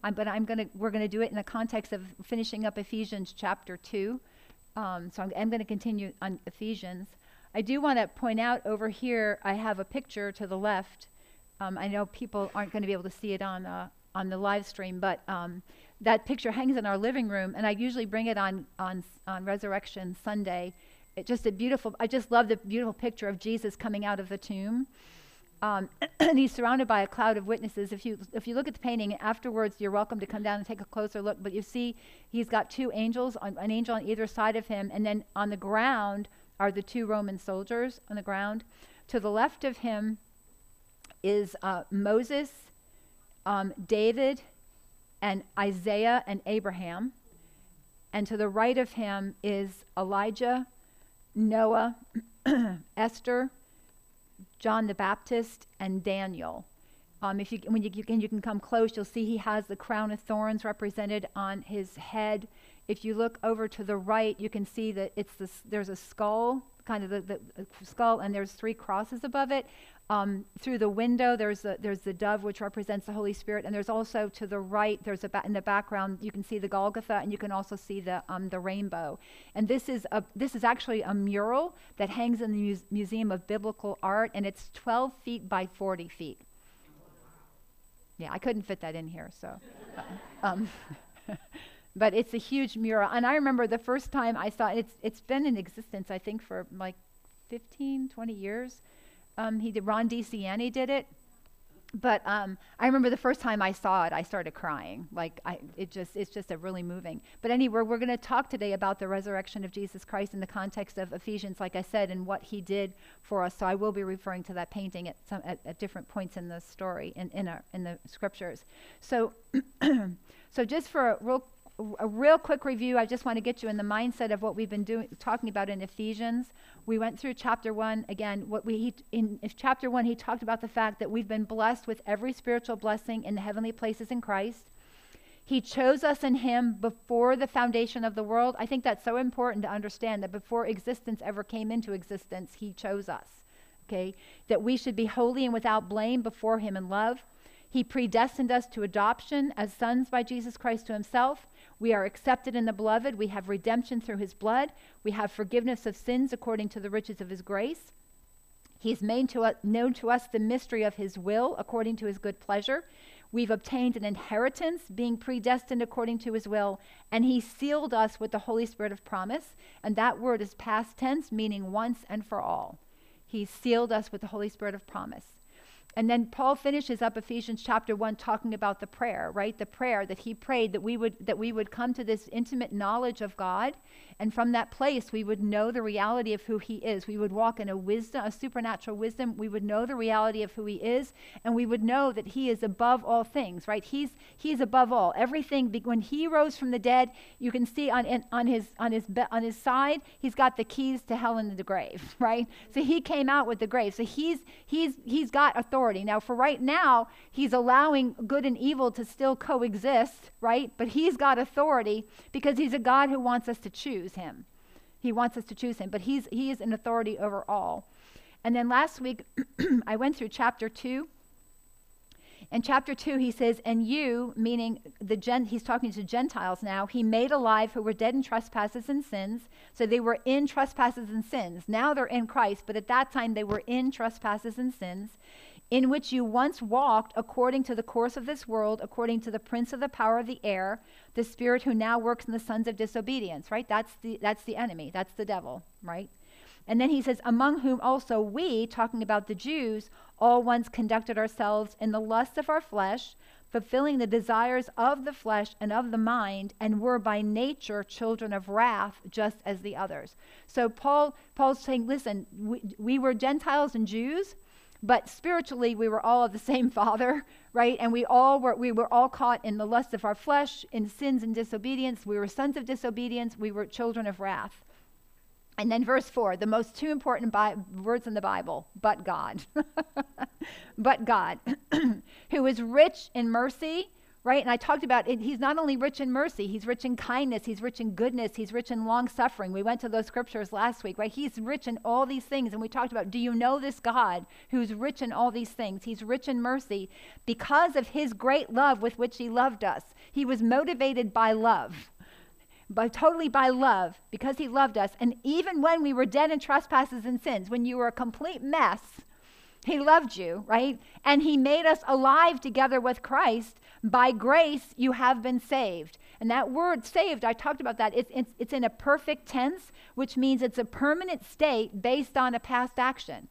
we're gonna do it in the context of finishing up Ephesians chapter 2. So I'm going to continue on Ephesians. I do want to point out over here, I have a picture to the left. I know people aren't going to be able to see it on the live stream, but that picture hangs in our living room, and I usually bring it on Resurrection Sunday. I just love the beautiful picture of Jesus coming out of the tomb. And he's surrounded by a cloud of witnesses. If you look at the painting afterwards, you're welcome to come down and take a closer look. But you see, he's got two angels, an angel on either side of him, and then on the ground are the two Roman soldiers on the ground. To the left of him is Moses, David, and Isaiah and Abraham. And to the right of him is Elijah, Noah, Esther, John the Baptist, and Daniel. When you can come close, you'll see he has the crown of thorns represented on his head. If you look over to the right, you can see that there's a skull, kind of the skull, and there's 3 crosses above it. Through the window, there's the dove, which represents the Holy Spirit, and there's also to the right, in the background, you can see the Golgotha, and you can also see the rainbow. And this is actually a mural that hangs in the Museum of Biblical Art, and it's 12 feet by 40 feet. Yeah, I couldn't fit that in here, so. But it's a huge mural, and I remember the first time I saw it. It's been in existence, I think, for like 15, 20 years. Ron DeCiani did it, but I remember the first time I saw it, I started crying. It's just a really moving. But anyway, we're going to talk today about the resurrection of Jesus Christ in the context of Ephesians, like I said, and what he did for us. So I will be referring to that painting at different points in the story in the scriptures. So so just for a real quick review, I just want to get you in the mindset of what we've been talking about in Ephesians. We went through chapter 1. Again, in chapter 1, he talked about the fact that we've been blessed with every spiritual blessing in the heavenly places in Christ. He chose us in him before the foundation of the world. I think that's so important to understand, that before existence ever came into existence, he chose us. Okay? That we should be holy and without blame before him in love. He predestined us to adoption as sons by Jesus Christ to himself. We are accepted in the beloved. We have redemption through his blood. We have forgiveness of sins according to the riches of his grace. He's made known to us the mystery of his will according to his good pleasure. We've obtained an inheritance, being predestined according to his will, and he sealed us with the Holy Spirit of promise. And that word is past tense, meaning once and for all. He sealed us with the Holy Spirit of promise. And then Paul finishes up Ephesians chapter 1 talking about the prayer, right? The prayer that he prayed, that we would come to this intimate knowledge of God, and from that place we would know the reality of who he is. We would walk in a supernatural wisdom. We would know the reality of who he is, and we would know that he is above all things, right? He's above all. Everything. When he rose from the dead, you can see on his side, he's got the keys to hell and the grave, right? So he came out with the grave. So he's got authority. Now, for right now, he's allowing good and evil to still coexist, right? But he's got authority because he's a God who wants us to choose him. He wants us to choose him, but he is an authority over all. And then last week, I went through chapter 2. In chapter 2, he says, and you, meaning he's talking to Gentiles now, he made alive who were dead in trespasses and sins. So they were in trespasses and sins. Now they're in Christ, but at that time they were in trespasses and sins, in which you once walked according to the course of this world, according to the prince of the power of the air, the spirit who now works in the sons of disobedience, right? That's the enemy. That's the devil, right? And then he says, among whom also we, talking about the Jews, all once conducted ourselves in the lust of our flesh, fulfilling the desires of the flesh and of the mind, and were by nature children of wrath, just as the others. So Paul's saying, listen, we were Gentiles and Jews, but spiritually we were all of the same Father, right? And we were all caught in the lust of our flesh, in sins and disobedience. We were sons of disobedience. We were children of wrath. And then verse 4, the most two important words in the Bible, but God. But God, who is rich in mercy, right? And I talked about it. He's not only rich in mercy, he's rich in kindness, he's rich in goodness, he's rich in long suffering. We went to those scriptures last week, right? He's rich in all these things. And we talked about, do you know this God who's rich in all these things? He's rich in mercy because of his great love with which he loved us. He was motivated by love. Totally by love, because he loved us. And even when we were dead in trespasses and sins, when you were a complete mess, he loved you, right? And he made us alive together with Christ. By grace, you have been saved. And that word saved, I talked about that. It's in a perfect tense, which means it's a permanent state based on a past action.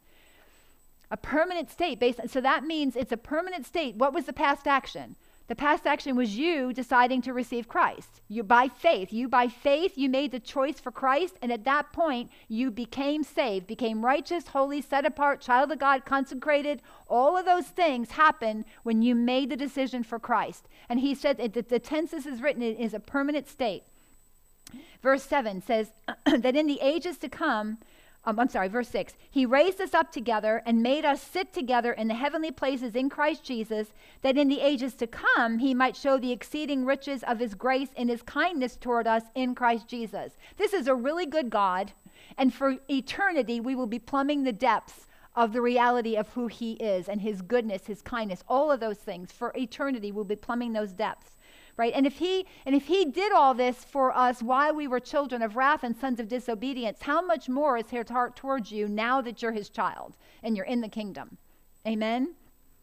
A permanent state so that means it's a permanent state. What was the past action? The past action was you deciding to receive Christ. You by faith, you made the choice for Christ, and at that point, you became saved, became righteous, holy, set apart, child of God, consecrated. All of those things happen when you made the decision for Christ. And he said that the tense this is written is a permanent state. Verse 7 says that in the ages to come, verse 6. He raised us up together and made us sit together in the heavenly places in Christ Jesus, that in the ages to come he might show the exceeding riches of his grace and his kindness toward us in Christ Jesus. This is a really good God, and for eternity we will be plumbing the depths of the reality of who he is and his goodness, his kindness, all of those things. For eternity we'll be plumbing those depths. Right? And if he did all this for us while we were children of wrath and sons of disobedience, how much more is his heart towards you now that you're his child and you're in the kingdom? Amen?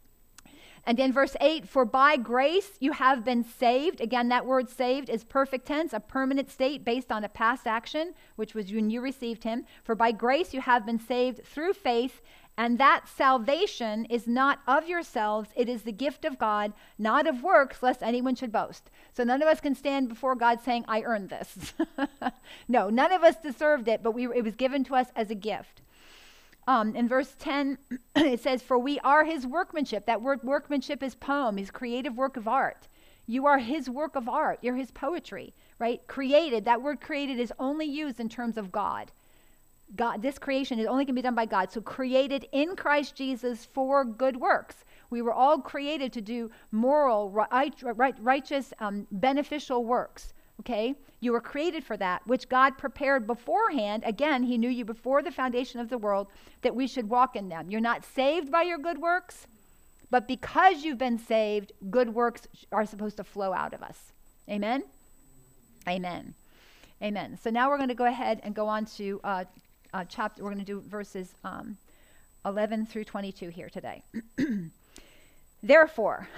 And then verse 8, for by grace you have been saved. Again, that word saved is perfect tense, a permanent state based on a past action, which was when you received him. For by grace you have been saved through faith, and that salvation is not of yourselves, it is the gift of God, not of works, lest anyone should boast. So none of us can stand before God saying, I earned this. No, none of us deserved it, but it was given to us as a gift. In verse 10, it says, for we are his workmanship. That word workmanship is poem, his creative work of art. You are his work of art. You're his poetry, right? Created, that word created is only used in terms of God. God, this creation is only can be done by God. So created in Christ Jesus for good works. We were all created to do moral, righteous, beneficial works. Okay? You were created for that, which God prepared beforehand. Again, he knew you before the foundation of the world that we should walk in them. You're not saved by your good works, but because you've been saved, good works are supposed to flow out of us. Amen? Amen. Amen. So now we're going to go ahead and go on to chapter. We're going to do verses 11 through 22 here today. Therefore.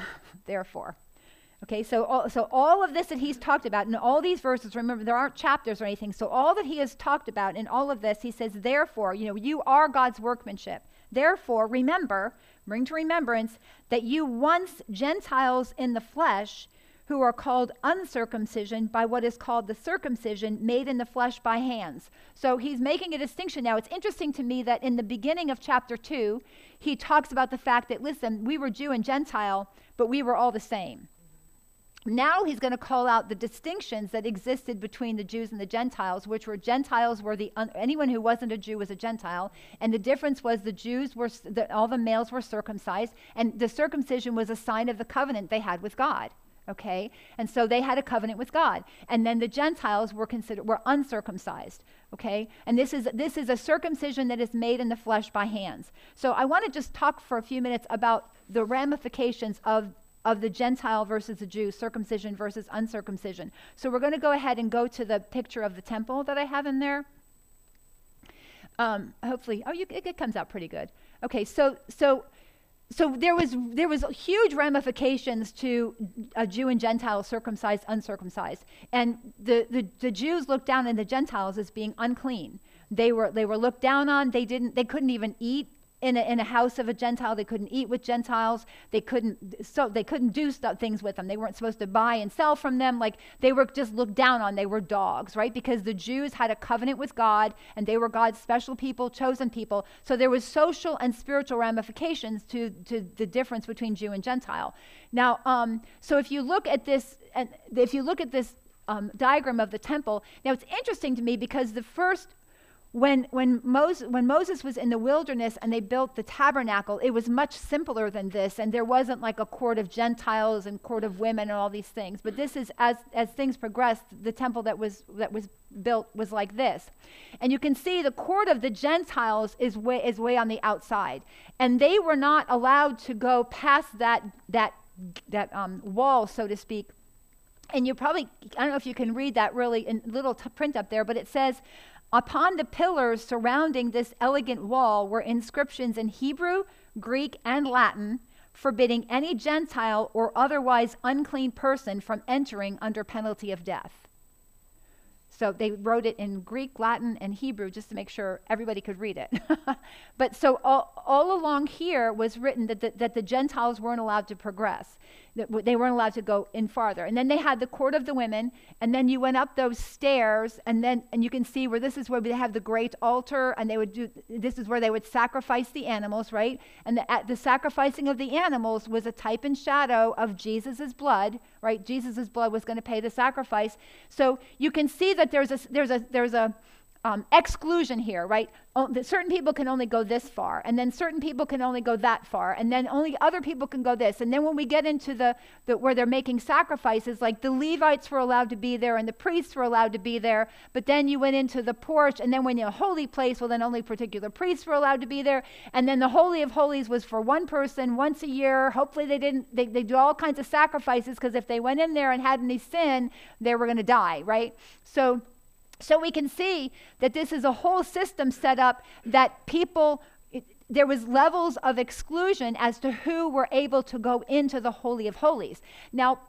Okay, so all of this that he's talked about in all these verses, remember there aren't chapters or anything, so all that he has talked about in all of this, he says, therefore, you are God's workmanship. Therefore, remember, bring to remembrance that you once Gentiles in the flesh, who are called uncircumcision by what is called the circumcision made in the flesh by hands. So he's making a distinction now. It's interesting to me that in the beginning of chapter 2, he talks about the fact that, listen, we were Jew and Gentile, but we were all the same. Now he's going to call out the distinctions that existed between the Jews and the Gentiles, which were Gentiles were anyone who wasn't a Jew was a Gentile, and the difference was the Jews were, all the males were circumcised, and the circumcision was a sign of the covenant they had with God. Okay, and so they had a covenant with God, and then the Gentiles were uncircumcised. Okay, and this is a circumcision that is made in the flesh by hands. So I want to just talk for a few minutes about the ramifications of the Gentile versus the Jew, circumcision versus uncircumcision. So we're going to go ahead and go to the picture of the temple that I have in there. Hopefully, it comes out pretty good. Okay, so there was huge ramifications to a Jew and Gentile, circumcised, uncircumcised, and the Jews looked down on the Gentiles as being unclean. They were looked down on. They couldn't even eat in a house of a Gentile. They couldn't eat with Gentiles. They couldn't do things with them. They weren't supposed to buy and sell from them. Like, they were just looked down on. They were dogs, right? Because the Jews had a covenant with God, and they were God's special people, chosen people. So there was social and spiritual ramifications to the difference between Jew and Gentile. Now, so if you look at this, diagram of the temple, now it's interesting to me because the first when Moses was in the wilderness and they built the tabernacle, it was much simpler than this, and there wasn't like a court of Gentiles and court of women and all these things. But this is as things progressed, the temple that was built was like this. And you can see the court of the Gentiles is way on the outside, and they were not allowed to go past that wall, so to speak. And you probably, I don't know if you can read that really in little print up there, but it says, upon the pillars surrounding this elegant wall were inscriptions in Hebrew, Greek, and Latin, forbidding any Gentile or otherwise unclean person from entering under penalty of death. So they wrote it in Greek, Latin, and Hebrew just to make sure everybody could read it. But so all along here was written that the Gentiles weren't allowed to progress. That they weren't allowed to go in farther. And then they had the court of the women, and then you went up those stairs, and you can see where this is where they have the great altar, and this is where they would sacrifice the animals, right? And the sacrificing of the animals was a type and shadow of Jesus's blood, right? Jesus's blood was going to pay the sacrifice. So you can see that there's a exclusion here, right? Certain people can only go this far, and then certain people can only go that far, and then only other people can go this. And then when we get into the where they're making sacrifices, like the Levites were allowed to be there and the priests were allowed to be there, but then you went into the porch, and then when you're a holy place, well, then only particular priests were allowed to be there. And then the Holy of Holies was for one person once a year. Hopefully they do all kinds of sacrifices, because if they went in there and had any sin, they were going to die, right? So we can see that this is a whole system set up that there was levels of exclusion as to who were able to go into the Holy of Holies. Now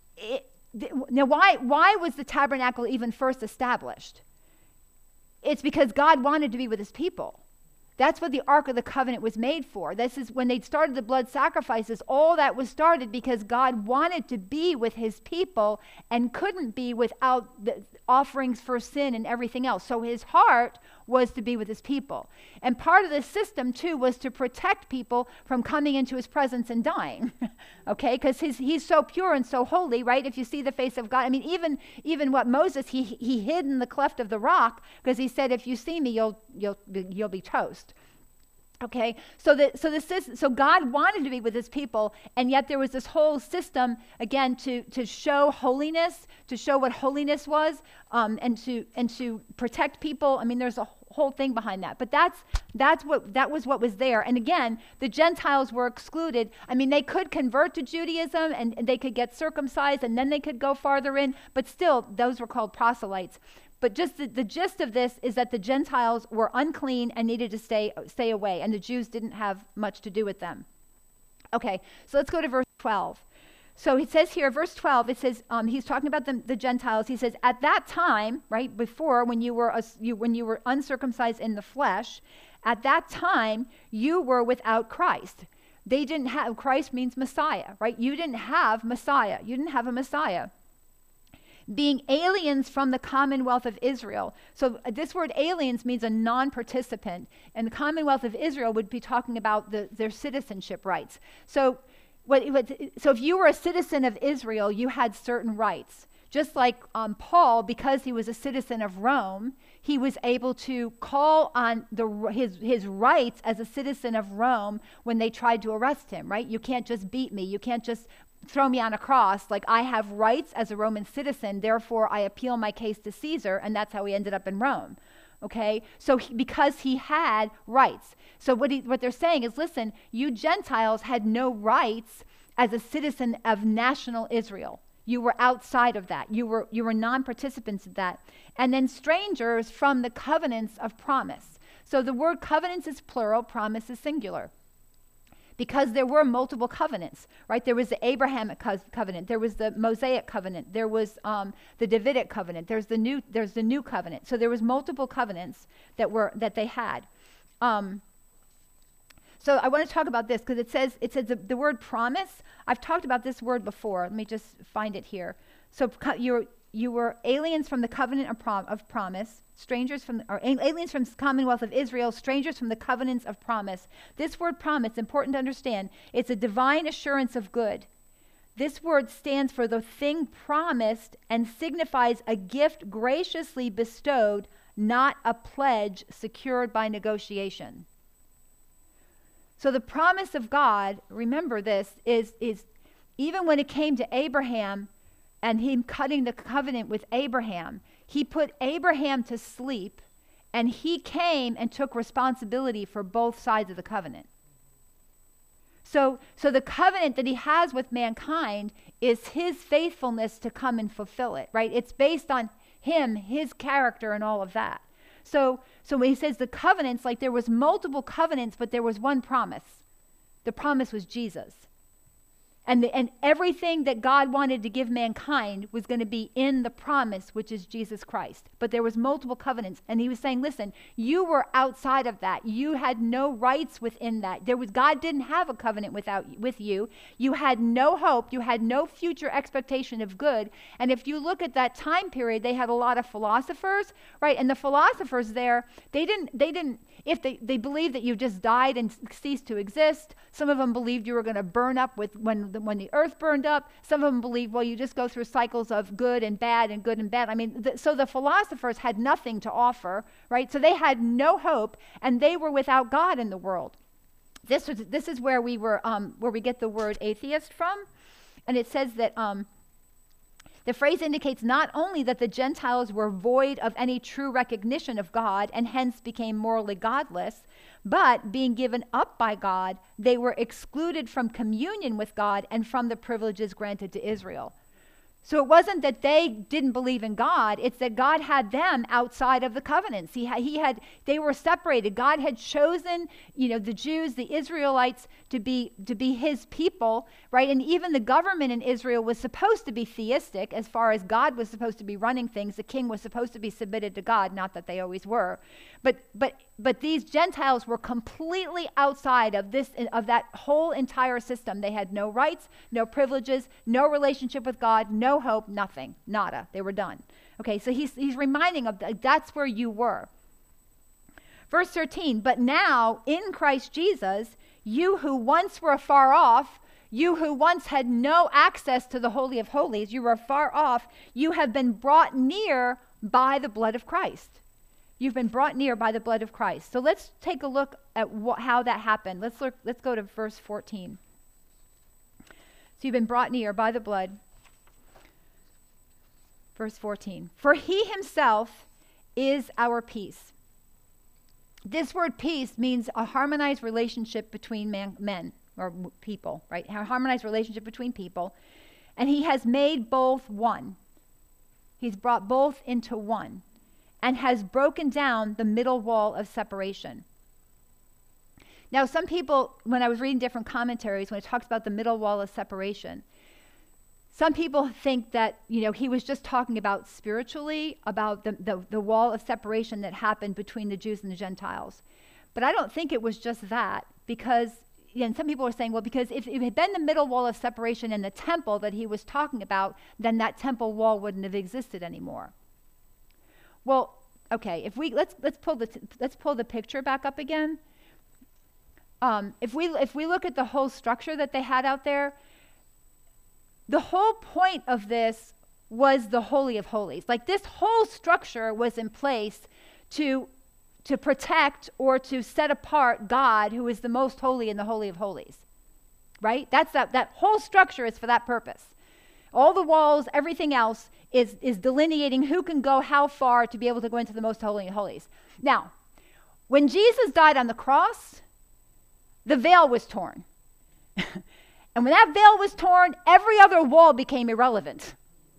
why was the tabernacle even first established? It's because God wanted to be with his people. That's what the Ark of the Covenant was made for. This is when they started the blood sacrifices. All that was started because God wanted to be with his people and couldn't be without the offerings for sin and everything else. So his heart was to be with his people. And part of the system, too, was to protect people from coming into his presence and dying. Okay? Because he's so pure and so holy, right? If you see the face of God. I mean, even what Moses, he hid in the cleft of the rock because he said, if you see me, you'll be toast. Okay, so God wanted to be with his people, and yet there was this whole system again to show holiness, to show what holiness was, and to protect people. I mean, there's a whole thing behind that, but that was what was there. And again, the Gentiles were excluded. I mean, they could convert to Judaism and they could get circumcised, and then they could go farther in, but still, those were called proselytes. But just the gist of this is that the Gentiles were unclean and needed to stay away, and the Jews didn't have much to do with them. Okay, so let's go to verse 12. So it says here, verse 12, it says, he's talking about the Gentiles. He says, at that time, right, before, when you were uncircumcised in the flesh, at that time, you were without Christ. They didn't have, Christ means Messiah, right? You didn't have Messiah. You didn't have a Messiah. Being aliens from the commonwealth of Israel. So this word aliens means a non-participant, and the commonwealth of Israel would be talking about their citizenship rights. So if you were a citizen of Israel, you had certain rights. Just like Paul, because he was a citizen of Rome, he was able to call on his rights as a citizen of Rome when they tried to arrest him, right? You can't just beat me. You can't just throw me on a cross. Like, I have rights as a Roman citizen, therefore I appeal my case to Caesar, and that's how he ended up in Rome. Okay, so because he had rights. So what they're saying is, listen, you Gentiles had no rights as a citizen of national Israel. You were outside of that. You were non-participants in that. And then strangers from the covenants of promise. So the word covenants is plural, promise is singular. Because there were multiple covenants, right? There was the Abrahamic covenant, there was the Mosaic covenant, there was the Davidic covenant, there's the new covenant. So there was multiple covenants that they had. So I want to talk about this because it says the word promise. I've talked about this word before. Let me just find it here. So you were aliens from the covenant of promise, aliens from the commonwealth of Israel, strangers from the covenants of promise. This word promise, important to understand, it's a divine assurance of good. This word stands for the thing promised and signifies a gift graciously bestowed, not a pledge secured by negotiation. So the promise of God, remember this, is even when it came to Abraham and him cutting the covenant with Abraham, he put Abraham to sleep, and he came and took responsibility for both sides of the covenant. So the covenant that he has with mankind is his faithfulness to come and fulfill it, right? It's based on him, his character, and all of that. So when he says the covenants, like there was multiple covenants, but there was one promise. The promise was Jesus. And everything that God wanted to give mankind was going to be in the promise, which is Jesus Christ. But there was multiple covenants. And he was saying, listen, you were outside of that. You had no rights within that. God didn't have a covenant with you. You had no hope. You had no future expectation of good. And if you look at that time period, they had a lot of philosophers, right? And the philosophers there, they believed that you just died and ceased to exist. Some of them believed you were going to burn up when the earth burned up. Some of them believed, well, you just go through cycles of good and bad and good and bad. I mean, so the philosophers had nothing to offer, right? So they had no hope, and they were without God in the world. This is where we get the word atheist from, and it says that the phrase indicates not only that the Gentiles were void of any true recognition of God and hence became morally godless, but being given up by God, they were excluded from communion with God and from the privileges granted to Israel. So it wasn't that they didn't believe in God, it's that God had them outside of the covenants. They were separated. God had chosen, the Jews, the Israelites to be his people, right? And even the government in Israel was supposed to be theistic as far as God was supposed to be running things. The king was supposed to be submitted to God, not that they always were. But these Gentiles were completely outside of that whole entire system. They had no rights, no privileges, no relationship with God, no hope, nothing, nada. They were done. Okay, so he's reminding of that's where you were. Verse 13, but now in Christ Jesus, you who once were far off, you who once had no access to the Holy of Holies, you were far off, you have been brought near by the blood of Christ. You've been brought near by the blood of Christ. So let's take a look at how that happened. Let's go to verse 14. So you've been brought near by the blood. Verse 14. For he himself is our peace. This word peace means a harmonized relationship between men or people, right? A harmonized relationship between people. And he has made both one. He's brought both into one and has broken down the middle wall of separation. Now, some people, when I was reading different commentaries, when it talks about the middle wall of separation, some people think that, he was just talking about spiritually, about the wall of separation that happened between the Jews and the Gentiles. But I don't think it was just that, because, and some people are saying, well, because if it had been the middle wall of separation in the temple that he was talking about, then that temple wall wouldn't have existed anymore. Well, okay, let's pull the picture back up again. If we look at the whole structure that they had out there, the whole point of this was the Holy of Holies. Like, this whole structure was in place to protect or to set apart God, who is the most holy in the Holy of Holies. Right? That whole structure is for that purpose. All the walls, everything else is delineating who can go how far to be able to go into the most holy of holies. Now, when Jesus died on the cross, the veil was torn. And when that veil was torn, every other wall became irrelevant.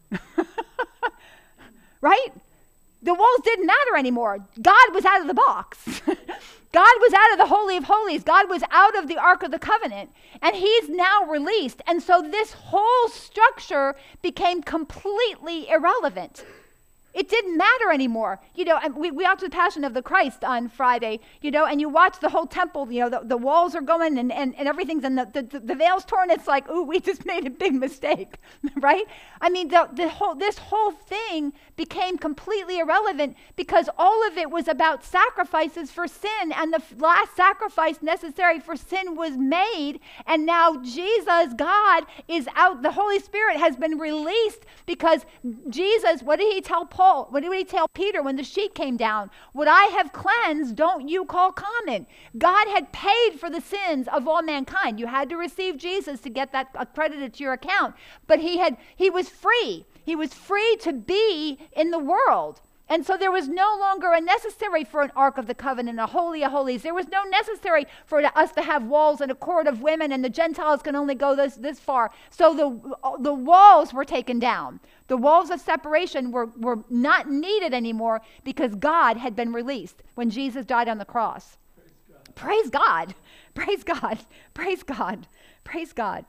Right? The walls didn't matter anymore. God was out of the box. God was out of the Holy of Holies. God was out of the Ark of the Covenant. And he's now released. And so this whole structure became completely irrelevant. It didn't matter anymore. And we watched the Passion of the Christ on Friday, and you watch the whole temple, the walls are going and everything's, and the veil's torn. It's like, ooh, we just made a big mistake, right? I mean, this whole thing became completely irrelevant because all of it was about sacrifices for sin, and the last sacrifice necessary for sin was made, and now Jesus, God, is out. The Holy Spirit has been released because Jesus, what did he tell Paul? What did he tell Peter when the sheet came down? What I have cleansed, don't you call common. God had paid for the sins of all mankind. You had to receive Jesus to get that accredited to your account. But he was free. He was free to be in the world. And so there was no longer a necessary for an Ark of the Covenant, a Holy of Holies. There was no necessary for us to have walls and a court of women, and the Gentiles can only go this far. So the walls were taken down. The walls of separation were not needed anymore because God had been released when Jesus died on the cross. Praise God. Praise God. Praise God. Praise God.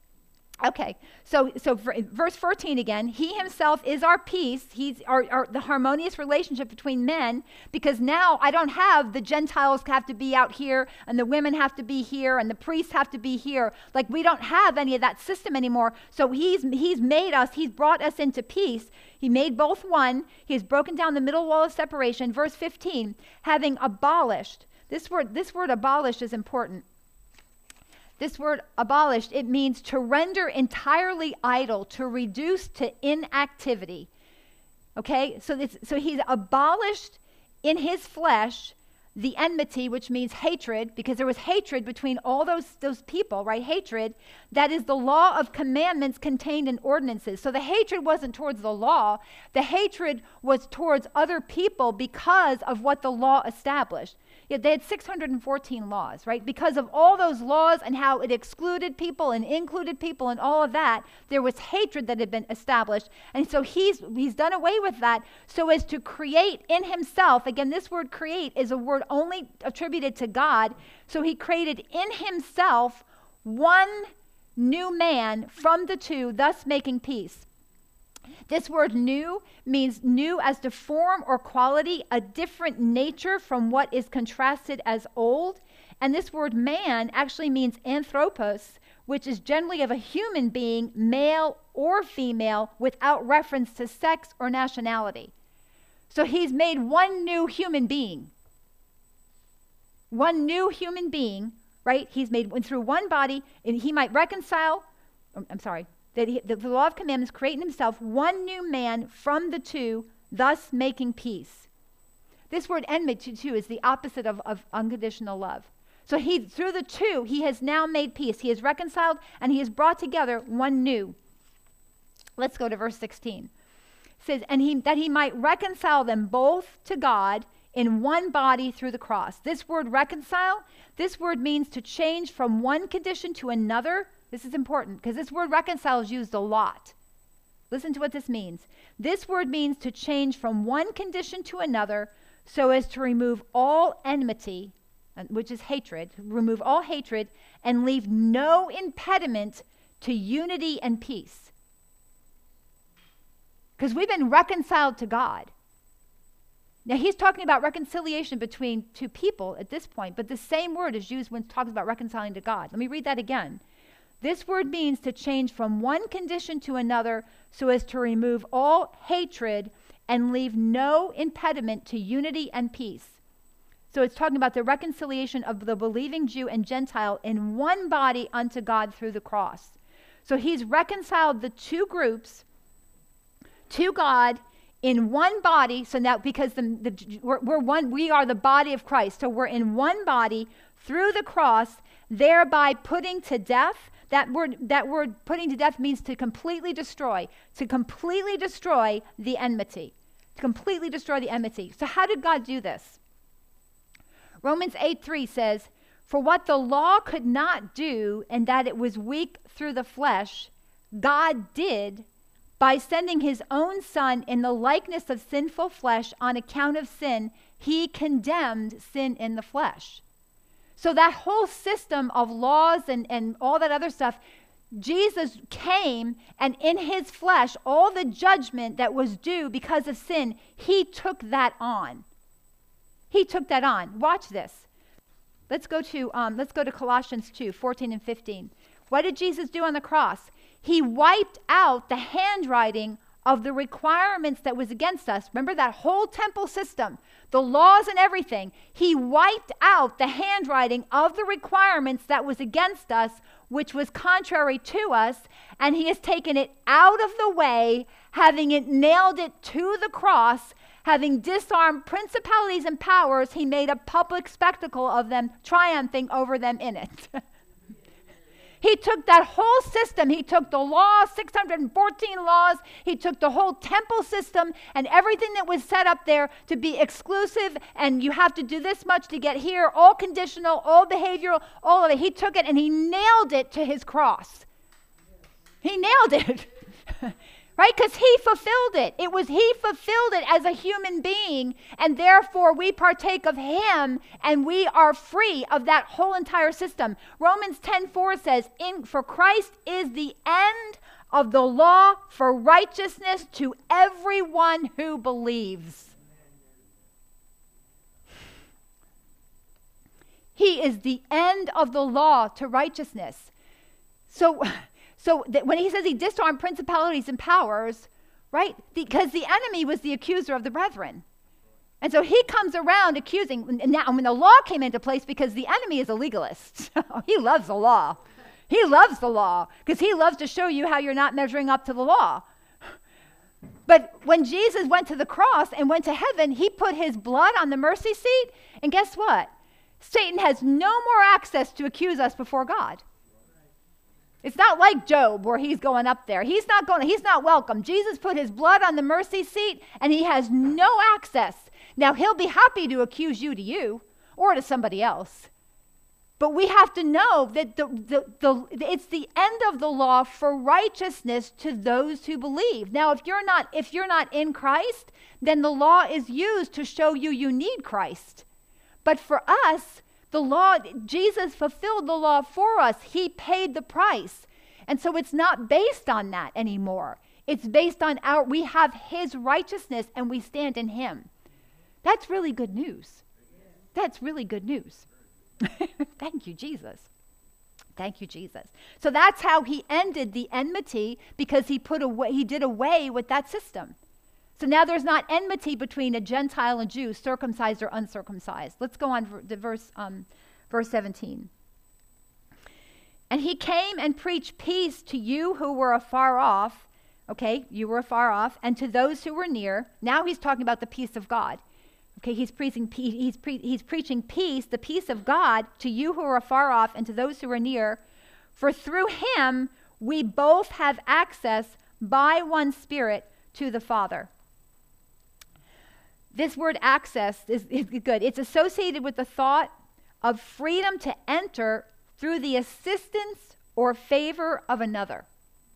Okay, so for verse 14 again, he himself is our peace. He's the harmonious relationship between men, because now I don't have the Gentiles have to be out here and the women have to be here and the priests have to be here. Like, we don't have any of that system anymore. So he's made us, he's brought us into peace. He made both one. He has broken down the middle wall of separation. Verse 15, having abolished. This word abolished is important. This word abolished, it means to render entirely idle, to reduce to inactivity. Okay, so he's abolished in his flesh the enmity, which means hatred, because there was hatred between all those people, right? Hatred, that is the law of commandments contained in ordinances. So the hatred wasn't towards the law. The hatred was towards other people because of what the law established. Yeah, they had 614 laws, right? Because of all those laws and how it excluded people and included people and all of that, there was hatred that had been established. And so he's done away with that so as to create in himself, again, this word create is a word only attributed to God. So he created in himself one new man from the two, thus making peace. This word new means new as to form or quality, a different nature from what is contrasted as old. And this word man actually means anthropos, which is generally of a human being, male or female, without reference to sex or nationality. So he's made one new human being. One new human being, right? He's made through one body, and he might reconcile, the law of commandments, creating himself one new man from the two, thus making peace. This word enmity, too, is the opposite of unconditional love. So through the two, he has now made peace. He has reconciled, and he has brought together one new. Let's go to verse 16. It says, that he might reconcile them both to God in one body through the cross. This word reconcile, this word means to change from one condition to another. This is important because this word reconcile is used a lot. Listen to what this means. This word means to change from one condition to another so as to remove all enmity, which is hatred, remove all hatred and leave no impediment to unity and peace. Because we've been reconciled to God. Now, he's talking about reconciliation between two people at this point, but the same word is used when talking about reconciling to God. Let me read that again. This word means to change from one condition to another so as to remove all hatred and leave no impediment to unity and peace. So it's talking about the reconciliation of the believing Jew and Gentile in one body unto God through the cross. So he's reconciled the two groups to God in one body, so now because we're one, we are the body of Christ. So we're in one body through the cross, thereby putting to death. That word putting to death means to completely destroy the enmity. To completely destroy the enmity. So how did God do this? Romans 8:3 says, "For what the law could not do, and that it was weak through the flesh, God did by sending his own Son in the likeness of sinful flesh on account of sin. He condemned sin in the flesh." So that whole system of laws and all that other stuff, Jesus came, and in his flesh, all the judgment that was due because of sin, he took that on. He took that on. Watch this. Let's go to Colossians 2:14 and 15. What did Jesus do on the cross? He wiped out the handwriting of the requirements that was against us. Remember that whole temple system, the laws and everything. He wiped out the handwriting of the requirements that was against us, which was contrary to us, and he has taken it out of the way, having it nailed it to the cross, having disarmed principalities and powers, he made a public spectacle of them, triumphing over them in it. He took that whole system. He took the law, 614 laws. He took the whole temple system and everything that was set up there to be exclusive, and you have to do this much to get here, all conditional, all behavioral, all of it. He took it and he nailed it to his cross. He nailed it. Right? Because he fulfilled it. He fulfilled it as a human being, and therefore we partake of him, and we are free of that whole entire system. Romans 10:4 says, for Christ is the end of the law for righteousness to everyone who believes. He is the end of the law to righteousness. So that when he says he disarmed principalities and powers, right? Because the enemy was the accuser of the brethren. And so he comes around accusing. And now when the law came into place, because the enemy is a legalist. He loves the law. He loves the law because he loves to show you how you're not measuring up to the law. But when Jesus went to the cross and went to heaven, he put his blood on the mercy seat. And guess what? Satan has no more access to accuse us before God. It's not like Job where he's going up there. He's not welcome. Jesus put his blood on the mercy seat and he has no access. Now he'll be happy to accuse you to you or to somebody else. But we have to know that it's the end of the law for righteousness to those who believe. Now if you're not in Christ, then the law is used to show you need Christ. But for us, the law, Jesus fulfilled the law for us. He paid the price. And so it's not based on that anymore. It's based on we have his righteousness and we stand in him. That's really good news. That's really good news. Thank you, Jesus. Thank you, Jesus. So that's how he ended the enmity, because he did away with that system. So now there's not enmity between a Gentile and Jew, circumcised or uncircumcised. Let's go on to verse 17. And he came and preached peace to you who were afar off. Okay, you were afar off, and to those who were near. Now he's talking about the peace of God. Okay, he's preaching peace, the peace of God to you who are afar off and to those who are near. For through him we both have access by one Spirit to the Father. This word access is good. It's associated with the thought of freedom to enter through the assistance or favor of another.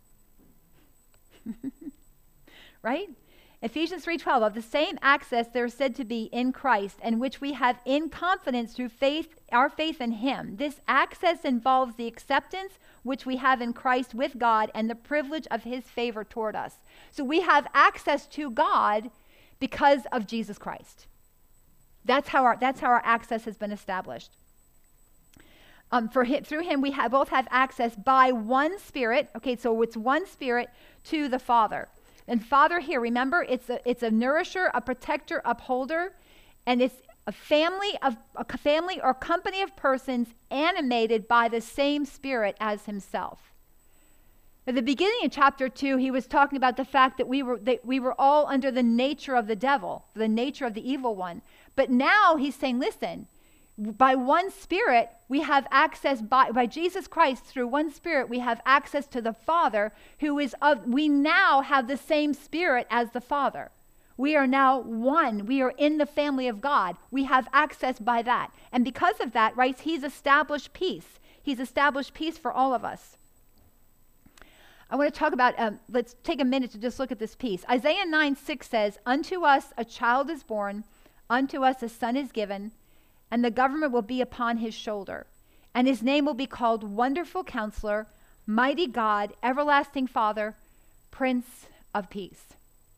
Right? Ephesians 3:12, of the same access there is said to be in Christ, and which we have in confidence through faith, our faith in him. This access involves the acceptance which we have in Christ with God and the privilege of his favor toward us. So we have access to God because of Jesus Christ. That's how our access has been established. Through him we both have access by one Spirit. Okay, so it's one Spirit to the Father. And Father here, remember, it's a nourisher, a protector, upholder, and it's a family or company of persons animated by the same Spirit as himself. At the beginning of chapter 2, he was talking about the fact that we were all under the nature of the devil, the nature of the evil one. But now he's saying, listen, by one Spirit, we have access by Jesus Christ. Through one Spirit, we have access to the Father, we now have the same Spirit as the Father. We are now one. We are in the family of God. We have access by that. And because of that, right, he's established peace. He's established peace for all of us. I want to talk about, let's take a minute to just look at this piece. Isaiah 9:6 says, unto us a child is born, unto us a son is given, and the government will be upon his shoulder. And his name will be called Wonderful Counselor, mighty God, everlasting Father, Prince of Peace.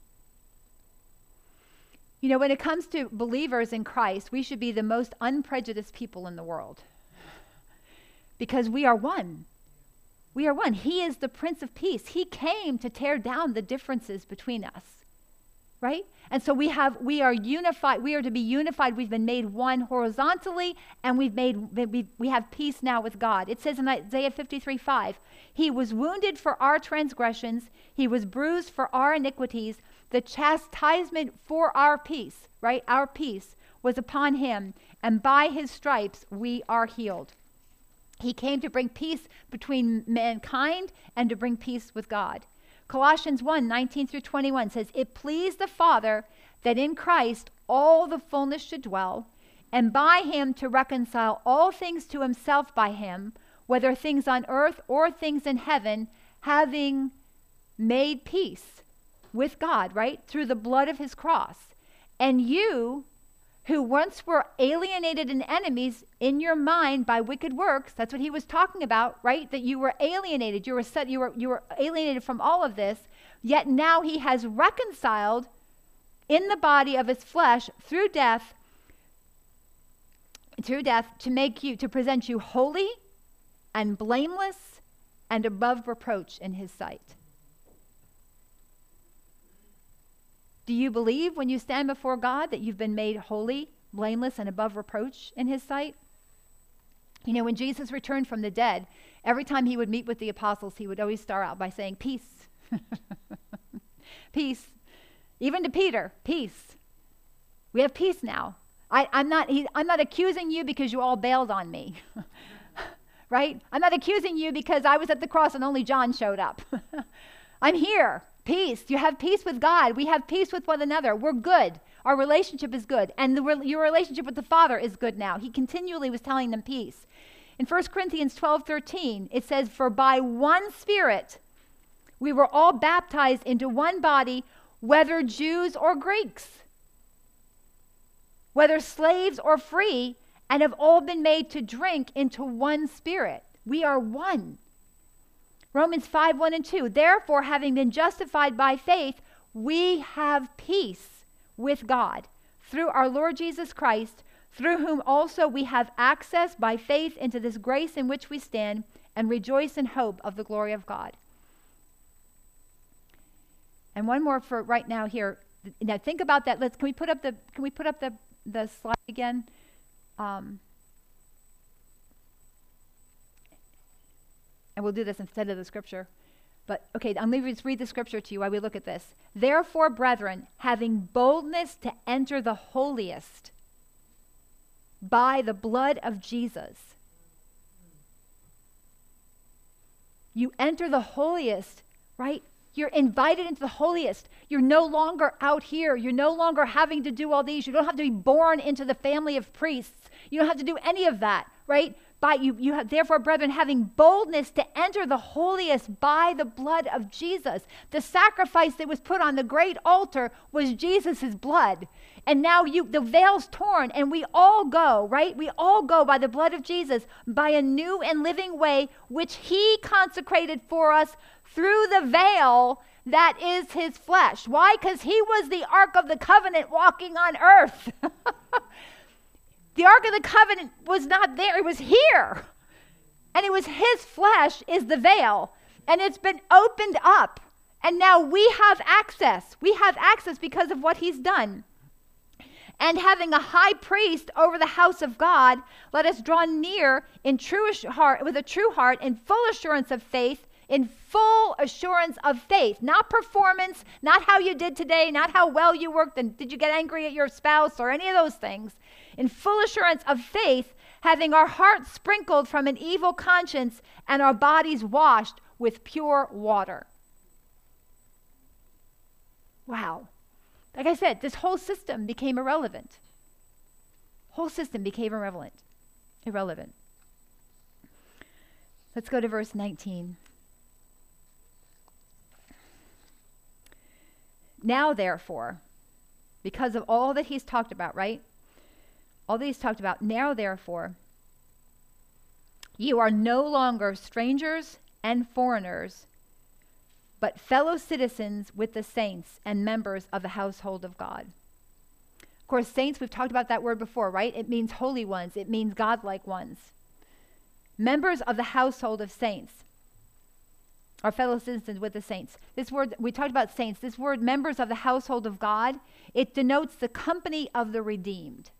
You know, when it comes to believers in Christ, we should be the most unprejudiced people in the world because we are one. We are one. He is the Prince of Peace. He came to tear down the differences between us, right? And so we are unified. We are to be unified. We've been made one horizontally, and we have peace now with God. It says in Isaiah 53:5, he was wounded for our transgressions. He was bruised for our iniquities. The chastisement for our peace, right? Our peace was upon him, and by his stripes we are healed. He came to bring peace between mankind and to bring peace with God. Colossians 1:19-21 says, it pleased the Father that in Christ all the fullness should dwell, and by him to reconcile all things to himself by him, whether things on earth or things in heaven, having made peace with God, right? Through the blood of his cross. And you, who once were alienated and enemies in your mind by wicked works, that's what he was talking about, right? That you were alienated, you were alienated from all of this, yet now he has reconciled in the body of his flesh through death to present you holy and blameless and above reproach in his sight. Do you believe when you stand before God that you've been made holy, blameless, and above reproach in his sight? You know, when Jesus returned from the dead, every time he would meet with the apostles, he would always start out by saying, peace. Peace. Even to Peter, peace. We have peace now. I'm not accusing you because you all bailed on me. Right? I'm not accusing you because I was at the cross and only John showed up. I'm here. Peace. You have peace with God. We have peace with one another. We're good. Our relationship is good. And your relationship with the Father is good now. He continually was telling them peace. In 1 Corinthians 12:13, it says, for by one Spirit we were all baptized into one body, whether Jews or Greeks, whether slaves or free, and have all been made to drink into one Spirit. We are one. Romans 5:1-2, therefore, having been justified by faith, we have peace with God through our Lord Jesus Christ, through whom also we have access by faith into this grace in which we stand and rejoice in hope of the glory of God. And one more for right now here. Now think about that. Can we put up the slide again? And we'll do this instead of the scripture. But, okay, I'm going to just read the scripture to you while we look at this. Therefore, brethren, having boldness to enter the holiest by the blood of Jesus. You enter the holiest, right? You're invited into the holiest. You're no longer out here. You're no longer having to do all these. You don't have to be born into the family of priests. You don't have to do any of that, right? You have, therefore, brethren, having boldness to enter the holiest by the blood of Jesus. The sacrifice that was put on the great altar was Jesus' blood. And now the veil's torn, and we all go, right? We all go by the blood of Jesus, by a new and living way, which he consecrated for us through the veil that is his flesh. Why? Because he was the Ark of the Covenant walking on earth. The Ark of the Covenant was not there. It was here. And it was his flesh is the veil. And it's been opened up. And now we have access. We have access because of what he's done. And having a high priest over the house of God, let us draw near in with a true heart, in full assurance of faith, not performance, not how you did today, not how well you worked, and did you get angry at your spouse or any of those things. In full assurance of faith, having our hearts sprinkled from an evil conscience and our bodies washed with pure water. Wow. Like I said, this whole system became irrelevant. Irrelevant. Let's go to verse 19. Now, therefore, because of all that he's talked about, right? All that he's talked about, now, therefore, you are no longer strangers and foreigners, but fellow citizens with the saints and members of the household of God. Of course, saints, we've talked about that word before, right? It means holy ones. It means godlike ones. Members of the household of saints, our fellow citizens with the saints. This word, we talked about saints. This word, members of the household of God, it denotes the company of the redeemed.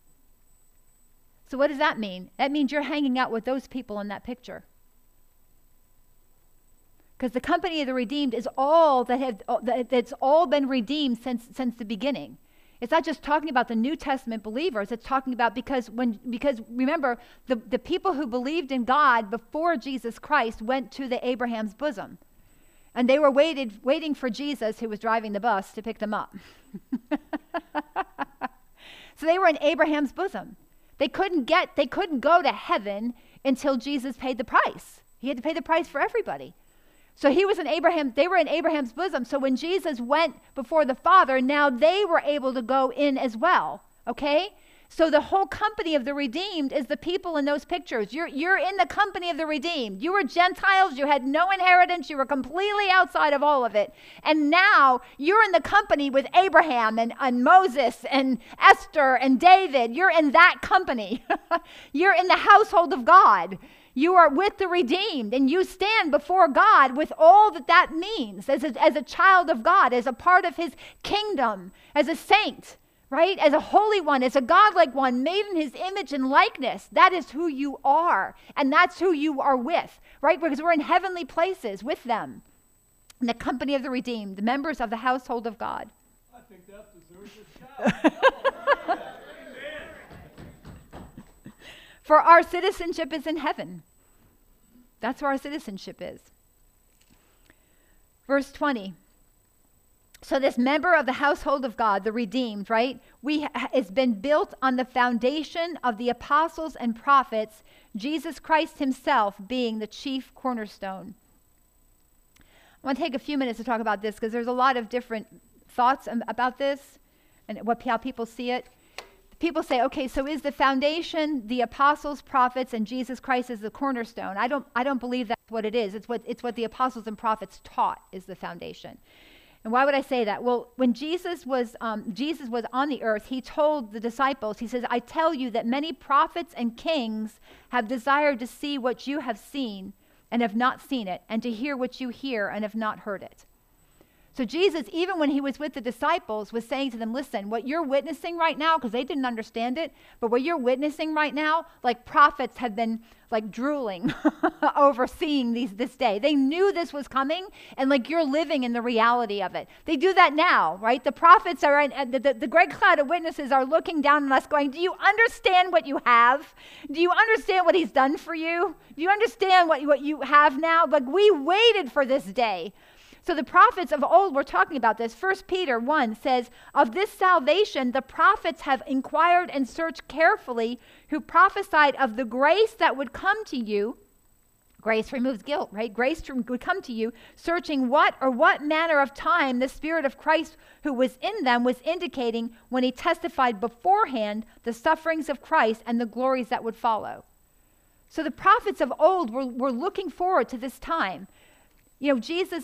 So what does that mean? That means you're hanging out with those people in that picture. Because the company of the redeemed is all that's all been redeemed since the beginning. It's not just talking about the New Testament believers. It's talking about because remember, the people who believed in God before Jesus Christ went to the Abraham's bosom. And they were waiting for Jesus, who was driving the bus, to pick them up. So they were in Abraham's bosom. They couldn't go to heaven until Jesus paid the price. He had to pay the price for everybody. So they were in Abraham's bosom. So when Jesus went before the Father, now they were able to go in as well. Okay? So the whole company of the redeemed is the people in those pictures. You're in the company of the redeemed. You were Gentiles. You had no inheritance. You were completely outside of all of it. And now you're in the company with Abraham and Moses and Esther and David. You're in that company. You're in the household of God. You are with the redeemed, and you stand before God with all that means as a child of God, as a part of his kingdom, as a saint, right? As a holy one, as a godlike one, made in his image and likeness. That is who you are, and that's who you are with, right? Because we're in heavenly places with them, in the company of the redeemed, the members of the household of God. I think that deserves a shout. For our citizenship is in heaven. That's where our citizenship is. Verse 20. So this member of the household of God, the redeemed, right? It's been built on the foundation of the apostles and prophets, Jesus Christ himself being the chief cornerstone. I want to take a few minutes to talk about this because there's a lot of different thoughts about this and how people see it. People say, okay, so is the foundation the apostles, prophets, and Jesus Christ is the cornerstone? I don't believe that's what it is. It's what the apostles and prophets taught is the foundation. And why would I say that? Well, when Jesus was on the earth, he told the disciples, he says, I tell you that many prophets and kings have desired to see what you have seen and have not seen it, and to hear what you hear and have not heard it. So Jesus, even when he was with the disciples, was saying to them, listen, what you're witnessing right now, because they didn't understand it, but what you're witnessing right now, like prophets have been like drooling over seeing this day. They knew this was coming, and like you're living in the reality of it. They do that now, right? The prophets are, the great cloud of witnesses are looking down on us going, do you understand what you have? Do you understand what he's done for you? Do you understand what you have now? Like we waited for this day. So the prophets of old were talking about this. 1 Peter 1 says, of this salvation the prophets have inquired and searched carefully, who prophesied of the grace that would come to you. Grace removes guilt, right? Grace would come to you, searching what manner of time the Spirit of Christ who was in them was indicating when he testified beforehand the sufferings of Christ and the glories that would follow. So the prophets of old were looking forward to this time. You know, Jesus,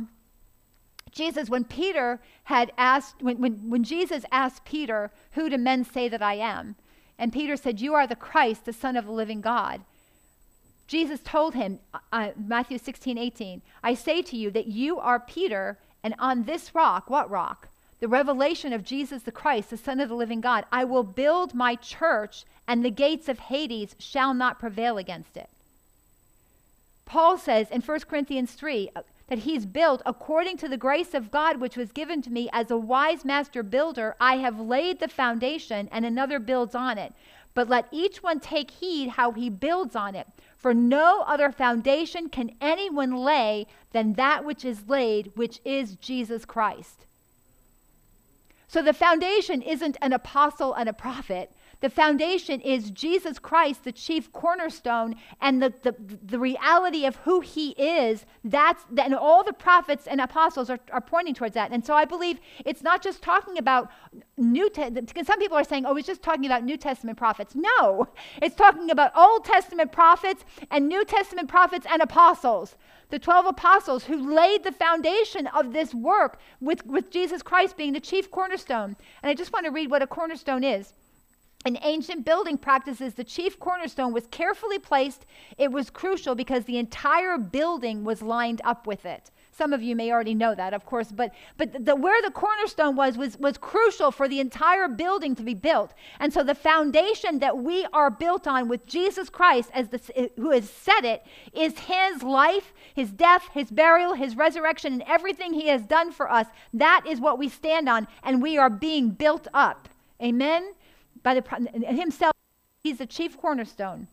when Peter had asked, when Jesus asked Peter, who do men say that I am? And Peter said, you are the Christ, the Son of the living God. Jesus told him, Matthew 16:18, I say to you that you are Peter, and on this rock, what rock? The revelation of Jesus the Christ, the Son of the living God, I will build my church, and the gates of Hades shall not prevail against it. Paul says in 1 Corinthians 3 that he's built according to the grace of God which was given to me as a wise master builder. I have laid the foundation and another builds on it. But let each one take heed how he builds on it. For no other foundation can anyone lay than that which is laid, which is Jesus Christ. So the foundation isn't an apostle and a prophet. The foundation is Jesus Christ, the chief cornerstone, and the reality of who he is. And all the prophets and apostles are pointing towards that. And so I believe it's not just talking about because some people are saying, oh, it's just talking about New Testament prophets. No, it's talking about Old Testament prophets and New Testament prophets and apostles. The 12 apostles who laid the foundation of this work with Jesus Christ being the chief cornerstone. And I just want to read what a cornerstone is. In ancient building practices, the chief cornerstone was carefully placed. It was crucial because the entire building was lined up with it. Some of you may already know that, of course, but where the cornerstone was crucial for the entire building to be built. And so the foundation that we are built on with Jesus Christ who has set it is his life, his death, his burial, his resurrection, and everything he has done for us. That is what we stand on, and we are being built up. Amen? By himself, he's the chief cornerstone.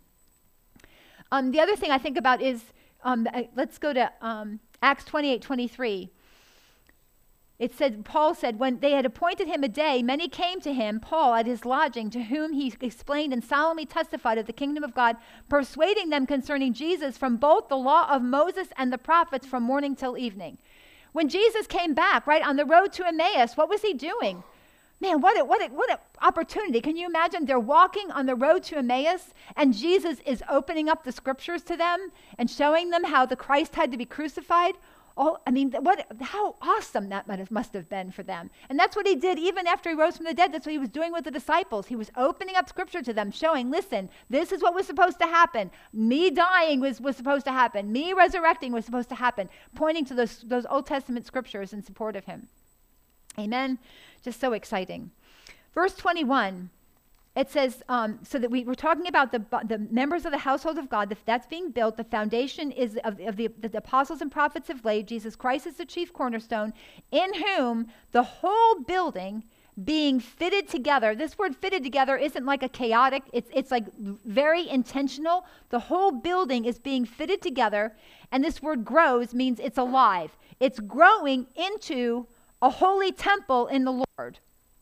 The other thing I think about is, let's go to Acts 28:23. It said, Paul said, when they had appointed him a day, many came to him, Paul, at his lodging, to whom he explained and solemnly testified of the kingdom of God, persuading them concerning Jesus from both the law of Moses and the prophets from morning till evening. When Jesus came back, right, on the road to Emmaus, what was he doing? Man, what an opportunity. Can you imagine? They're walking on the road to Emmaus, and Jesus is opening up the scriptures to them and showing them how the Christ had to be crucified. Oh, I mean, how awesome that must have been for them. And that's what he did even after he rose from the dead. That's what he was doing with the disciples. He was opening up scripture to them, showing, listen, this is what was supposed to happen. Me dying was supposed to happen. Me resurrecting was supposed to happen, pointing to those Old Testament scriptures in support of him. Amen. Just so exciting. Verse 21, it says, so that we're talking about the members of the household of God, that's being built. The foundation is of the apostles and prophets have laid. Jesus Christ is the chief cornerstone, in whom the whole building being fitted together. This word fitted together isn't like a chaotic, it's like very intentional. The whole building is being fitted together, and this word grows means it's alive. It's growing into a holy temple in the Lord.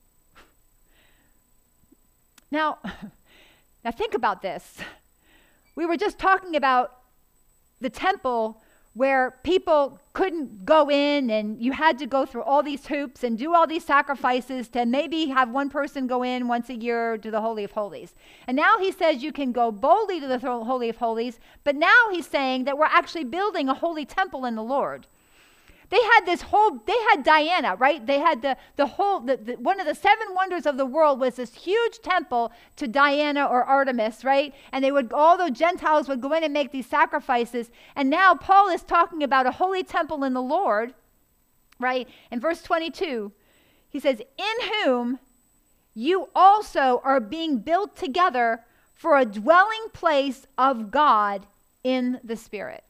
Now think about this. We were just talking about the temple where people couldn't go in, and you had to go through all these hoops and do all these sacrifices to maybe have one person go in once a year to the Holy of Holies. And now he says you can go boldly to the Holy of Holies, but now he's saying that we're actually building a holy temple in the Lord. They had Diana, right? They had one of the seven wonders of the world was this huge temple to Diana or Artemis, right? And all the Gentiles would go in and make these sacrifices. And now Paul is talking about a holy temple in the Lord, right? In verse 22, he says, in whom you also are being built together for a dwelling place of God in the Spirit.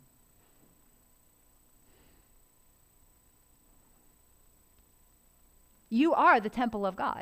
You are the temple of God.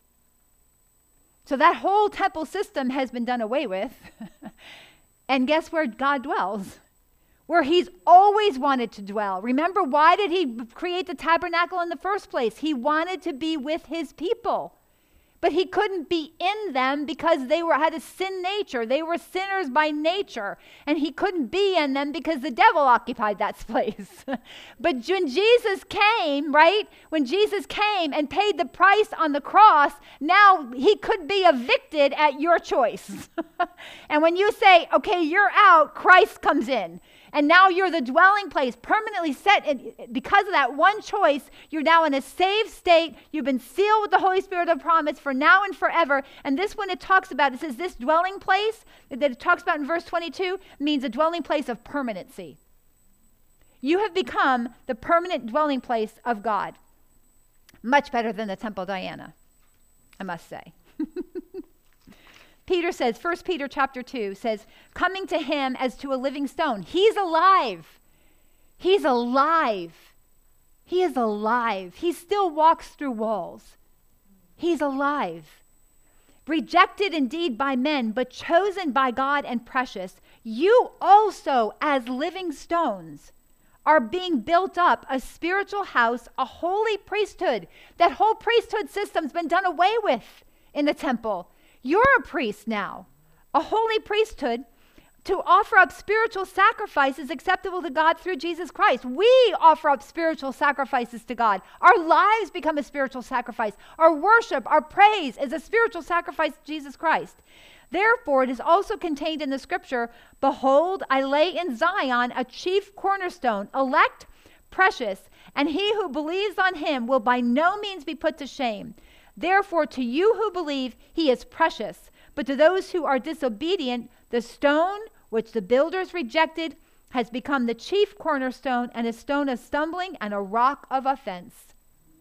So that whole temple system has been done away with. And guess where God dwells? Where he's always wanted to dwell. Remember, why did he create the tabernacle in the first place? He wanted to be with his people. But he couldn't be in them because they had a sin nature. They were sinners by nature. And he couldn't be in them because the devil occupied that place. But when Jesus came, right? When Jesus came and paid the price on the cross, now he could be evicted at your choice. And when you say, okay, you're out, Christ comes in. And now you're the dwelling place, permanently set. And because of that one choice, you're now in a saved state. You've been sealed with the Holy Spirit of promise for now and forever. And this one it talks about, it says this dwelling place that it talks about in verse 22 means a dwelling place of permanency. You have become the permanent dwelling place of God. Much better than the Temple Diana, I must say. Peter says, 1 Peter chapter 2 says, coming to him as to a living stone. He's alive. He's alive. He is alive. He still walks through walls. He's alive. Rejected indeed by men, but chosen by God and precious. You also, as living stones, are being built up a spiritual house, a holy priesthood. That whole priesthood system's been done away with. in the temple. You're a priest now, a holy priesthood, to offer up spiritual sacrifices acceptable to God through Jesus Christ. We offer up spiritual sacrifices to God. Our lives become a spiritual sacrifice. Our worship, our praise is a spiritual sacrifice to Jesus Christ. Therefore, it is also contained in the scripture, behold, I lay in Zion a chief cornerstone, elect, precious, and he who believes on him will by no means be put to shame. Therefore, to you who believe, he is precious. But to those who are disobedient, the stone which the builders rejected has become the chief cornerstone, and a stone of stumbling and a rock of offense.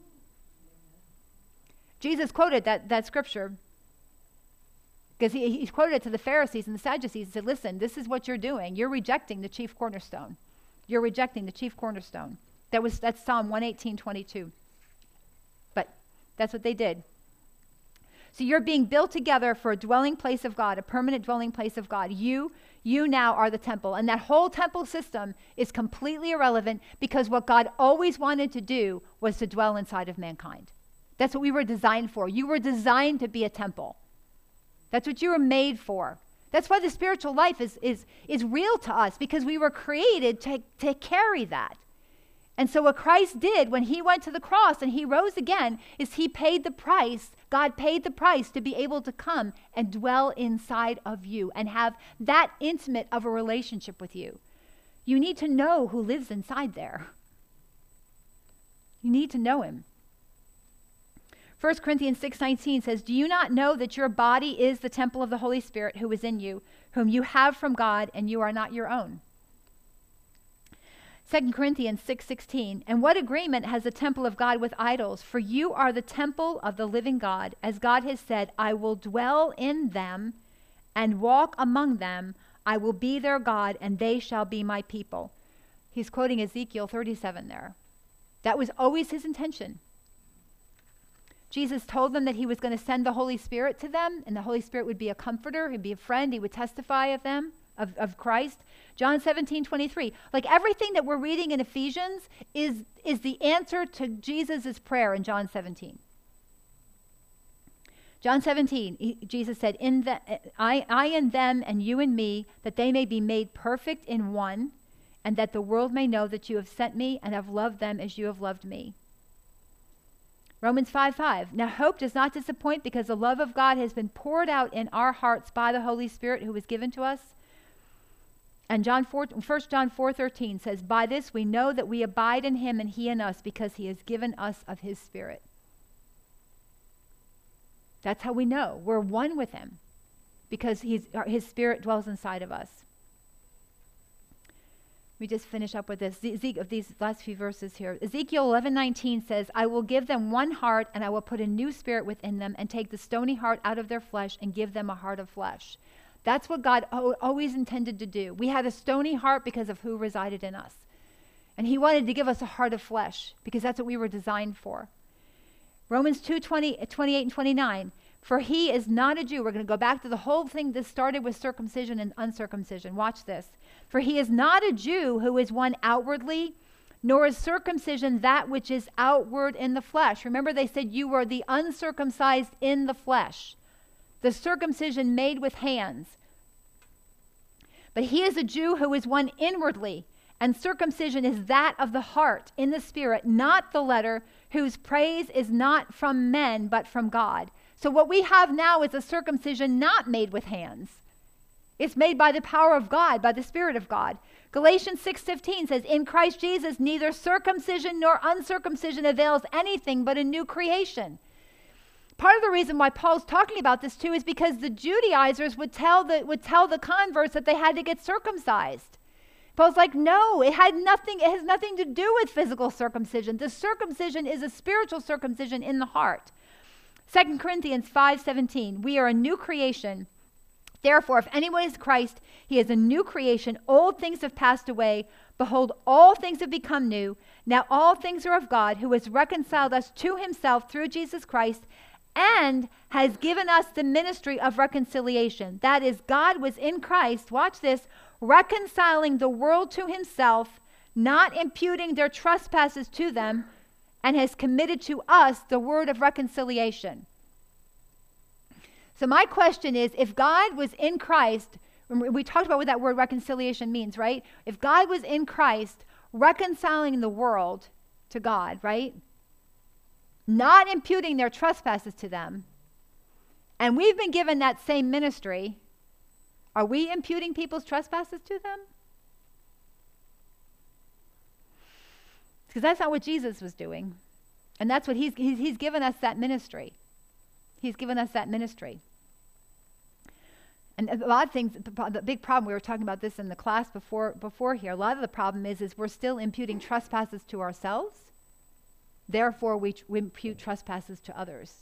Jesus quoted that scripture because he quoted it to the Pharisees and the Sadducees and said, listen, this is what you're doing. You're rejecting the chief cornerstone. You're rejecting the chief cornerstone. That's Psalm 118:22. But that's what they did. So you're being built together for a dwelling place of God, a permanent dwelling place of God. You now are the temple. And that whole temple system is completely irrelevant because what God always wanted to do was to dwell inside of mankind. That's what we were designed for. You were designed to be a temple. That's what you were made for. That's why the spiritual life is real to us, because we were created to carry that. And so what Christ did when he went to the cross and he rose again is he paid the price. God paid the price to be able to come and dwell inside of you and have that intimate of a relationship with you. You need to know who lives inside there. You need to know him. 1 Corinthians 6:19 says, do you not know that your body is the temple of the Holy Spirit who is in you, whom you have from God, and you are not your own? 2 Corinthians 6:16, and what agreement has the temple of God with idols? For you are the temple of the living God. As God has said, I will dwell in them and walk among them. I will be their God, and they shall be my people. He's quoting Ezekiel 37 there. That was always his intention. Jesus told them that he was going to send the Holy Spirit to them, and the Holy Spirit would be a comforter, he'd be a friend, he would testify of them, of Christ. John 17:23. Like everything that we're reading in Ephesians is the answer to Jesus' prayer in John 17. John 17, Jesus said, I in them and you in me, that they may be made perfect in one, and that the world may know that you have sent me and have loved them as you have loved me. Romans 5:5. Now hope does not disappoint, because the love of God has been poured out in our hearts by the Holy Spirit who was given to us. And 1 John 4:13 says, by this we know that we abide in him and he in us, because he has given us of his Spirit. That's how we know. We're one with him, because his Spirit dwells inside of us. We just finish up with this, of these last few verses here. Ezekiel 11:19 says, I will give them one heart, and I will put a new spirit within them, and take the stony heart out of their flesh, and give them a heart of flesh. That's what God always intended to do. We had a stony heart because of who resided in us. And he wanted to give us a heart of flesh, because that's what we were designed for. Romans 2:28 and 29. For he is not a Jew. We're going to go back to the whole thing that started with circumcision and uncircumcision. Watch this. For he is not a Jew who is one outwardly, nor is circumcision that which is outward in the flesh. Remember, they said you were the uncircumcised in the flesh, the circumcision made with hands. But he is a Jew who is one inwardly, and circumcision is that of the heart in the spirit, not the letter, whose praise is not from men but from God. So what we have now is a circumcision not made with hands. It's made by the power of God, by the Spirit of God. Galatians 6:15 says, in Christ Jesus, neither circumcision nor uncircumcision avails anything but a new creation. Part of the reason why Paul's talking about this too is because the Judaizers would tell the converts that they had to get circumcised. Paul's like, no, it has nothing to do with physical circumcision. The circumcision is a spiritual circumcision in the heart. 2 Corinthians 5:17, we are a new creation. Therefore, if anyone is Christ, he is a new creation. Old things have passed away. Behold, all things have become new. Now all things are of God, who has reconciled us to himself through Jesus Christ, and has given us the ministry of reconciliation. That is, God was in Christ, watch this, reconciling the world to himself, not imputing their trespasses to them, and has committed to us the word of reconciliation. So my question is, if God was in Christ, we talked about what that word reconciliation means, right? If God was in Christ reconciling the world to God, right? Not imputing their trespasses to them, and we've been given that same ministry, are we imputing people's trespasses to them? Because that's not what Jesus was doing. And that's what he's given us that ministry. He's given us that ministry. And a lot of things, the big problem, we were talking about this in the class before here, a lot of the problem is we're still imputing trespasses to ourselves. Therefore, we impute trespasses to others.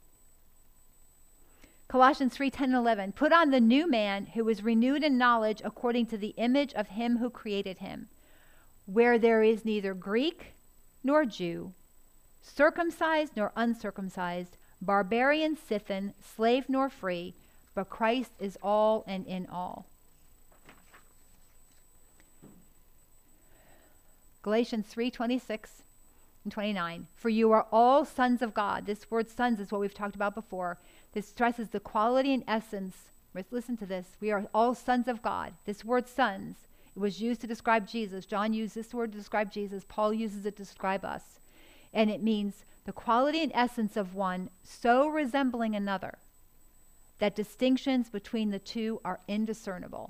Colossians 3:10 and 11. Put on the new man who is renewed in knowledge according to the image of him who created him, where there is neither Greek nor Jew, circumcised nor uncircumcised, barbarian, Scythian, slave nor free, but Christ is all and in all. Galatians 3:26 and 29. For you are all sons of God. This word sons is what we've talked about before. This stresses the quality and essence. Listen to this. We are all sons of God. This word sons, it was used to describe Jesus. John used this word to describe Jesus. Paul uses it to describe us. And it means the quality and essence of one so resembling another that distinctions between the two are indiscernible.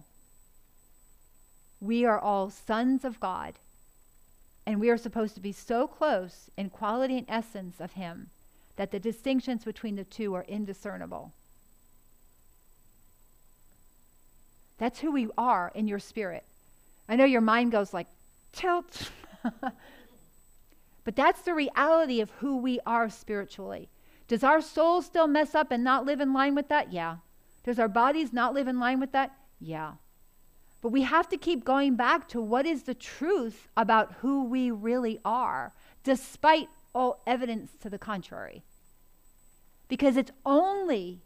We are all sons of God, and we are supposed to be so close in quality and essence of him that the distinctions between the two are indiscernible. That's who we are in your spirit. I know your mind goes like, tilt. But that's the reality of who we are spiritually. Does our soul still mess up and not live in line with that? Yeah. Does our bodies not live in line with that? Yeah. But we have to keep going back to what is the truth about who we really are, despite all evidence to the contrary. Because it's only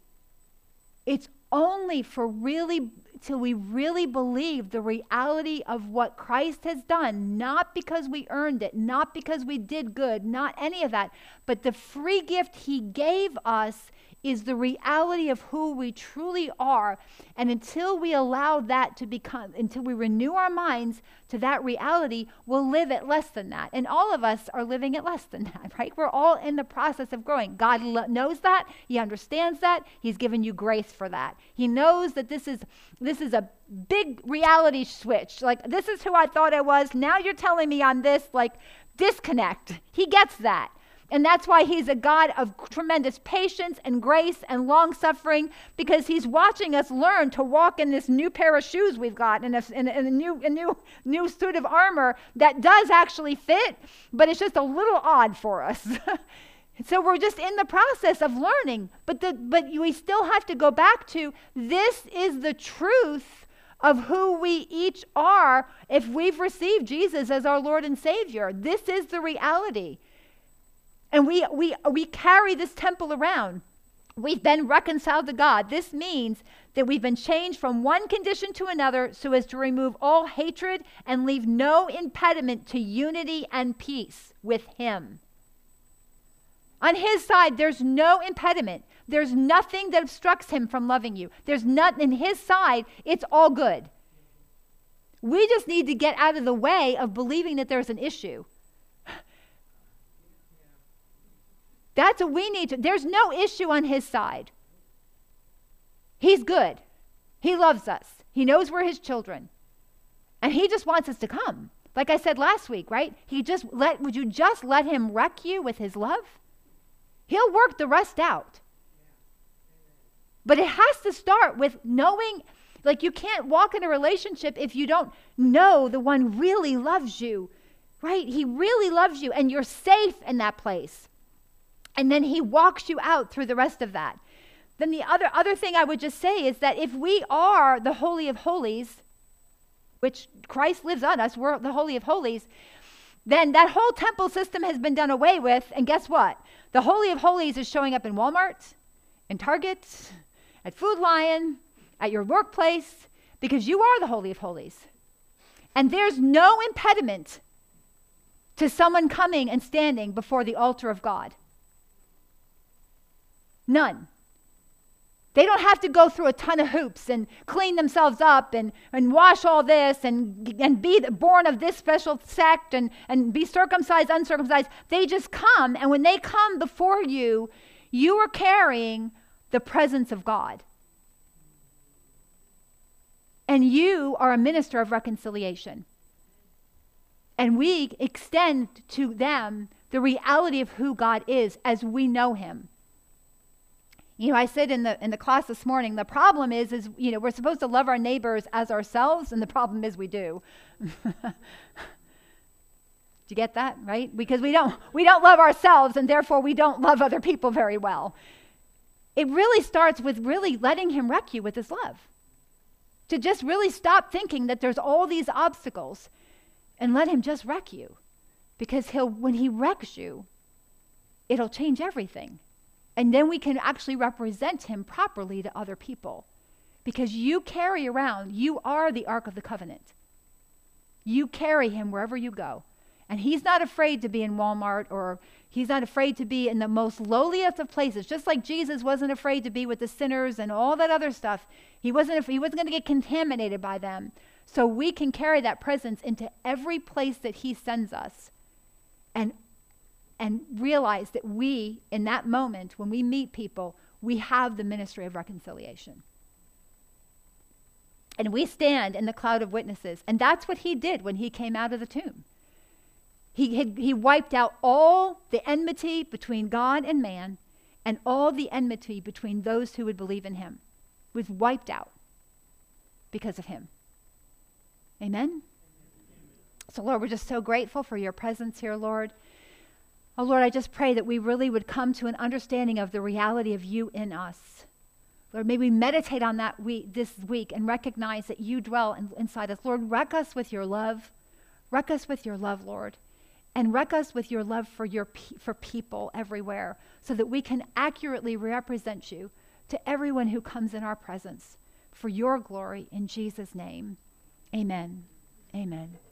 for really, till we really believe the reality of what Christ has done, not because we earned it, not because we did good, not any of that, but the free gift he gave us is the reality of who we truly are. And until we allow that to become, until we renew our minds to that reality, we'll live at less than that. And all of us are living at less than that, right? We're all in the process of growing. God knows that. He understands that. He's given you grace for that. He knows that this is a big reality switch. Like, this is who I thought I was. Now you're telling me I'm this, like, disconnect. He gets that. And that's why he's a God of tremendous patience and grace and long-suffering, because he's watching us learn to walk in this new pair of shoes we've got, in a new suit of armor that does actually fit, but it's just a little odd for us. So we're just in the process of learning. But we still have to go back to, this is the truth of who we each are if we've received Jesus as our Lord and Savior. This is the reality. And we carry this temple around. We've been reconciled to God. This means that we've been changed from one condition to another so as to remove all hatred and leave no impediment to unity and peace with him. On his side, there's no impediment. There's nothing that obstructs him from loving you. There's nothing in his side. It's all good. We just need to get out of the way of believing that there's an issue. That's what we need to. There's no issue on his side. He's good. He loves us. He knows we're his children. And he just wants us to come. Like I said last week, right? Would you just let him wreck you with his love? He'll work the rest out. But it has to start with knowing, like, you can't walk in a relationship if you don't know the one really loves you, right? He really loves you, and you're safe in that place. And then he walks you out through the rest of that. Then the other thing I would just say is that if we are the Holy of Holies, which Christ lives on us, we're the Holy of Holies, then that whole temple system has been done away with. And guess what? The Holy of Holies is showing up in Walmart, in Target, at Food Lion, at your workplace, because you are the Holy of Holies. And there's no impediment to someone coming and standing before the altar of God. None. They don't have to go through a ton of hoops and clean themselves up and wash all this and be born of this special sect and be circumcised, uncircumcised. They just come, and when they come before you, you are carrying the presence of God. And you are a minister of reconciliation. And we extend to them the reality of who God is as we know him. I said in the class this morning, the problem is we're supposed to love our neighbors as ourselves, and the problem is we do. Do you get that, right? Because we don't love ourselves, and therefore we don't love other people very well. It really starts with really letting him wreck you with his love. To just really stop thinking that there's all these obstacles and let him just wreck you. Because when he wrecks you, it'll change everything. And then we can actually represent him properly to other people. Because you carry around, you are the Ark of the Covenant. You carry him wherever you go. And he's not afraid to be in Walmart, or he's not afraid to be in the most lowliest of places. Just like Jesus wasn't afraid to be with the sinners and all that other stuff. He wasn't going to get contaminated by them. So we can carry that presence into every place that he sends us. And realize that we, in that moment, when we meet people, we have the ministry of reconciliation. And we stand in the cloud of witnesses. And that's what he did when he came out of the tomb. He wiped out all the enmity between God and man, and all the enmity between those who would believe in him. It was wiped out because of him. Amen? So, Lord, we're just so grateful for your presence here, Lord. Oh, Lord, I just pray that we really would come to an understanding of the reality of you in us. Lord, may we meditate on that this week and recognize that you dwell inside us. Lord, wreck us with your love. Wreck us with your love, Lord. And wreck us with your love for people everywhere, so that we can accurately represent you to everyone who comes in our presence. For your glory, in Jesus' name, amen. Amen.